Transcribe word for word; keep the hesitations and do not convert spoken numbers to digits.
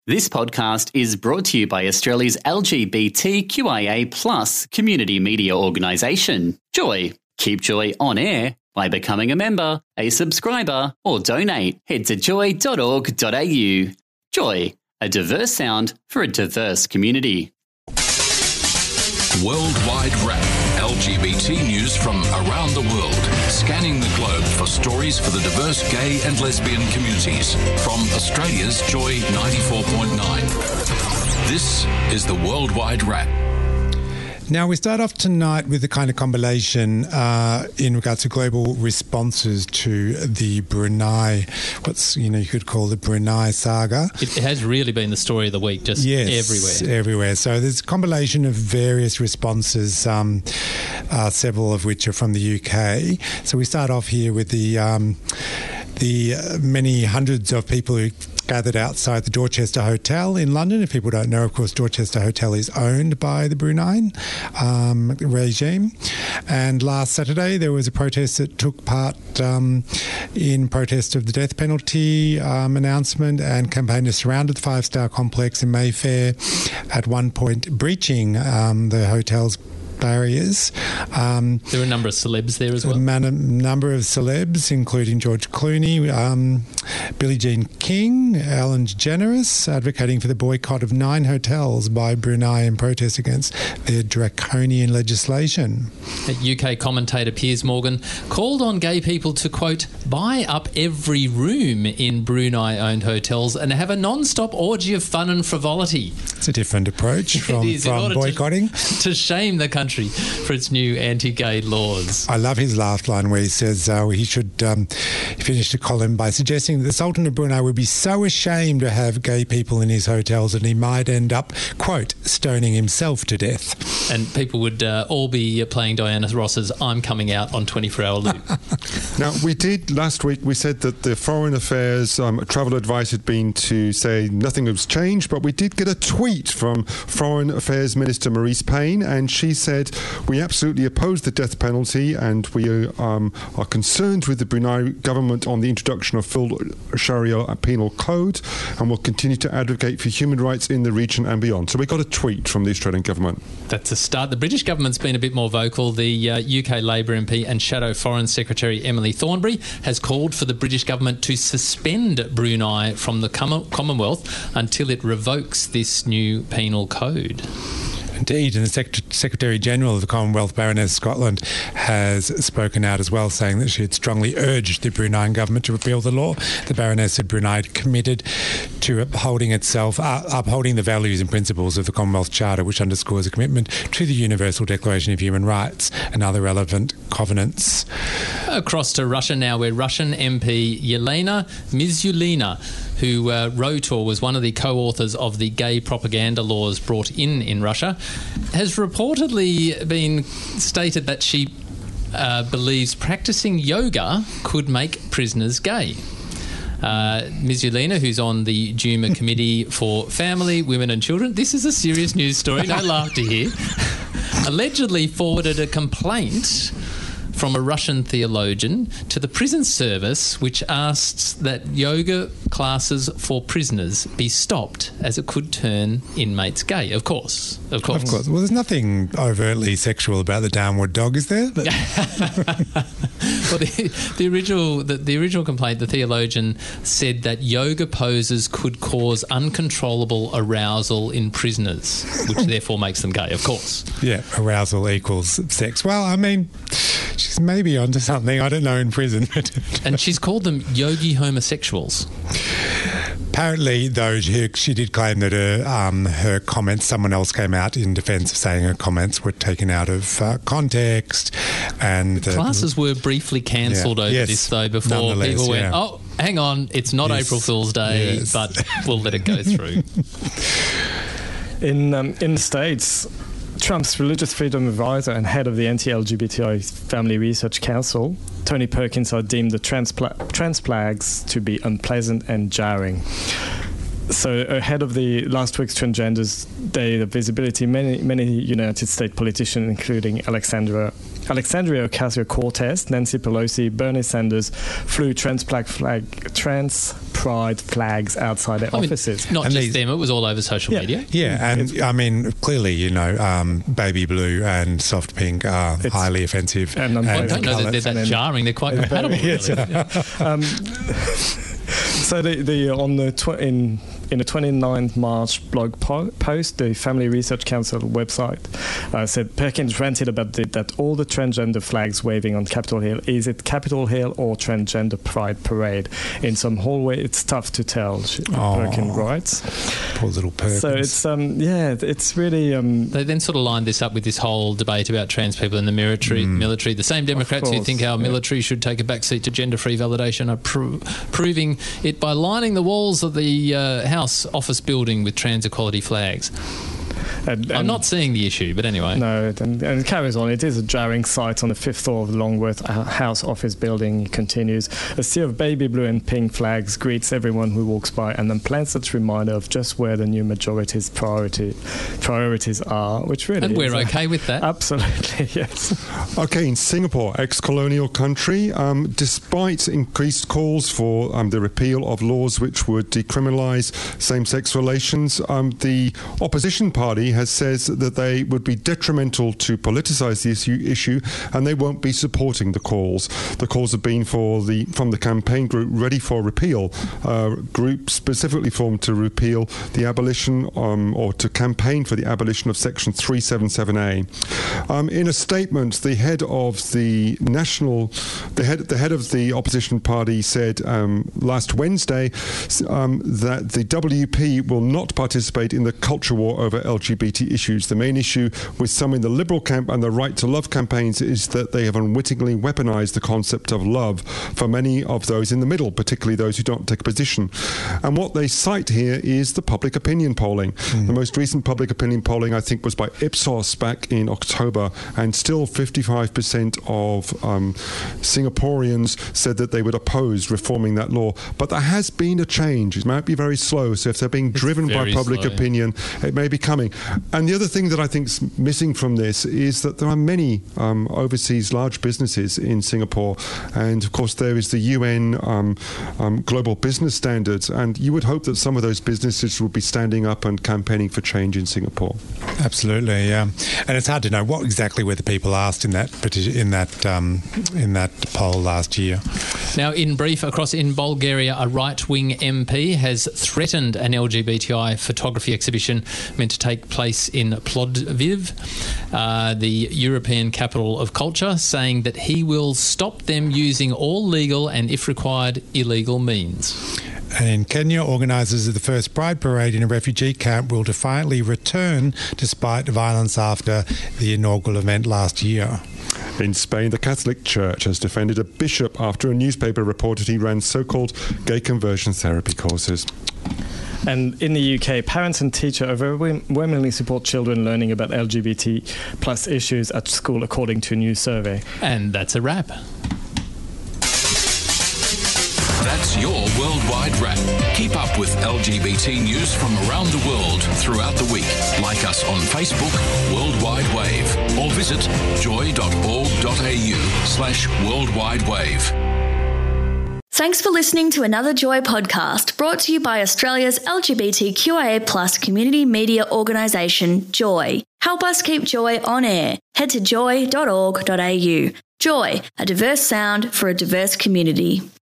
This podcast is brought to you by Australia's L G B T Q I A plus community media organisation, Joy. Keep Joy on air by becoming a member, a subscriber, or donate. Head to joy dot org dot a u. Joy, a diverse sound for a diverse community. Worldwide Wrap. L G B T news from around the world. Scanning the globe for stories for the diverse gay and lesbian communities. From Australia's Joy ninety-four point nine. This is the Worldwide Wrap. Now, we start off tonight with a kind of compilation uh, in regards to global responses to the Brunei, what's, you know, you could call the Brunei saga. It has really been the story of the week, just yes, everywhere. everywhere. So there's a compilation of various responses, um, uh, several of which are from the U K. So we start off here with the um, the uh, many hundreds of people who gathered outside the Dorchester Hotel in London. If people don't know, of course, Dorchester Hotel is owned by the Brunei um, regime. And last Saturday, there was a protest that took part um, in protest of the death penalty um, announcement, and campaigners surrounded the five-star complex in Mayfair, at one point breaching um, the hotel's barriers. Um, there were a number of celebs there as well. A man, number of celebs, including George Clooney, um, Billie Jean King, Ellen DeGeneres, advocating for the boycott of nine hotels by Brunei in protest against their draconian legislation. U K commentator Piers Morgan called on gay people to, quote, buy up every room in Brunei-owned hotels and have a non-stop orgy of fun and frivolity. It's a different approach from, is, from boycotting. To, to shame the country for its new anti-gay laws. I love his last line where he says uh, he should um, he finished the column by suggesting that the Sultan of Brunei would be so ashamed to have gay people in his hotels that he might end up, quote, stoning himself to death. And people would uh, all be playing Diana Ross's I'm Coming Out on twenty-four hour loop. Now, we did last week, we said that the Foreign Affairs um, travel advice had been to say nothing has changed, but we did get a tweet from Foreign Affairs Minister Marise Payne, and she said, we absolutely oppose the death penalty and we um, are concerned with the Brunei government on the introduction of full Sharia penal code, and will continue to advocate for human rights in the region and beyond. So we got a tweet from the Australian government. That's a start. The British government's been a bit more vocal. The uh, U K Labor M P and Shadow Foreign Secretary Emily Thornberry has called for the British government to suspend Brunei from the Com- Commonwealth until it revokes this new penal code. Indeed, and the Sec- Secretary-General of the Commonwealth, Baroness Scotland, has spoken out as well, saying that she had strongly urged the Brunei government to repeal the law. The Baroness said Brunei had committed to upholding itself, uh, upholding the values and principles of the Commonwealth Charter, which underscores a commitment to the Universal Declaration of Human Rights and other relevant covenants. Across to Russia now, where Russian M P Yelena Mizyulina, who uh, wrote or was one of the co-authors of the gay propaganda laws brought in in Russia, has reportedly been stated that she uh, believes practicing yoga could make prisoners gay. Uh, Mizyulina, who's on the Duma Committee for Family, Women and Children, this is a serious news story, no laughter here, allegedly forwarded a complaint from a Russian theologian to the prison service, which asks that yoga classes for prisoners be stopped as it could turn inmates gay. Of course, of course. Of course. Well, there's nothing overtly sexual about the downward dog, is there? But well, the, the original the, the original complaint, the theologian said that yoga poses could cause uncontrollable arousal in prisoners, which therefore makes them gay. Of course. Yeah, arousal equals sex. Well, I mean, she's maybe onto something. I don't know, in prison. And she's called them yogi homosexuals. Apparently, though, she, she did claim that her, um, her comments, someone else came out in defence of saying her comments were taken out of uh, context. And the classes were briefly cancelled yeah, over yes, this, though, before people went, yeah. oh, hang on, it's not yes, April Fool's Day, yes. but we'll let it go through. In, um, in the States, Trump's religious freedom advisor and head of the anti-L G B T I Family Research Council, Tony Perkins, had deemed the trans, pla- trans flags to be unpleasant and jarring. So ahead of the last week's Transgenders Day of Visibility, many many United States politicians, including Alexandra Alexandria Ocasio-Cortez, Nancy Pelosi, Bernie Sanders flew trans flag, trans pride flags outside their I offices. Mean, not and just these, them; it was all over social yeah. media. Yeah, and I mean, clearly, you know, um, baby blue and soft pink are It's highly offensive. And and I don't know that they're that then- jarring. They're quite compatible. Really. um, so the, the on the tw- in in the twenty-ninth March blog po- post, the Family Research Council website uh, said Perkins ranted about the, that all the transgender flags waving on Capitol Hill, is it Capitol Hill or Transgender Pride Parade? In some hallway, it's tough to tell, she, Oh. Perkins writes. Poor little Perkins. So it's um yeah, it's really um They then sort of lined this up with this whole debate about trans people in the military. Mm. Military. The same Democrats who course, think our yeah. military should take a backseat to gender-free validation are pro- proving it by lining the walls of the uh, House office building with trans equality flags. and, I'm and- not seeing the issue, but anyway. No, and, and it carries on. It is a jarring sight on the fifth floor of the Longworth House office building. It continues. A sea of baby blue and pink flags greets everyone who walks by and then plants its reminder of just where the new majority's priority priorities are, which really And we're is, uh, okay with that. Absolutely, yes. Okay, in Singapore, ex-colonial country, um, despite increased calls for um, the repeal of laws which would decriminalise same-sex relations, um, the opposition party has says that they would be detrimental to politicise the issue, issue, and they won't be supporting the calls. The calls have been for the from the campaign group Ready for Repeal, uh, group specifically formed to repeal the abolition um, or to campaign for the abolition of Section three seventy-seven A. Um, in a statement, the head of the national, the head the head of the opposition party said um, last Wednesday um, that the W P will not participate in the culture war over L G B T issues. The main issue with some in the Liberal camp and the Right to Love campaigns is that they have unwittingly weaponised the concept of love for many of those in the middle, particularly those who don't take a position. And what they cite here is the public opinion polling. Mm. The most recent public opinion polling, I think, was by Ipsos back in October, and still fifty-five percent of um, Singaporeans said that they would oppose reforming that law. But there has been a change. It might be very slow, so if they're being driven by public slow, opinion, yeah. it may be coming. And the other thing that I think is missing from this is that there are many um, overseas large businesses in Singapore, and of course there is the U N um, um, Global Business Standards, and you would hope that some of those businesses would be standing up and campaigning for change in Singapore. Absolutely, yeah. And it's hard to know what exactly were the people asked in that in that um, in that poll last year. Now, in brief, across in Bulgaria, a right-wing M P has threatened an L G B T I photography exhibition meant to take place in Plovdiv, uh, the European capital of culture, saying that he will stop them using all legal and, if required, illegal means. And in Kenya, organisers of the first Pride Parade in a refugee camp will defiantly return despite violence after the inaugural event last year. In Spain, the Catholic Church has defended a bishop after a newspaper reported he ran so-called gay conversion therapy courses. And in the U K, parents and teachers overwhelmingly support children learning about L G B T plus issues at school, according to a new survey. And that's a wrap. That's your Worldwide Wrap. Keep up with L G B T news from around the world throughout the week. Like us on Facebook, Worldwide Wave, or visit joy.org.au slash Worldwide Wave. Thanks for listening to another Joy podcast brought to you by Australia's L G B T Q I A plus community media organisation, Joy. Help us keep Joy on air. Head to joy dot org dot a u. Joy, a diverse sound for a diverse community.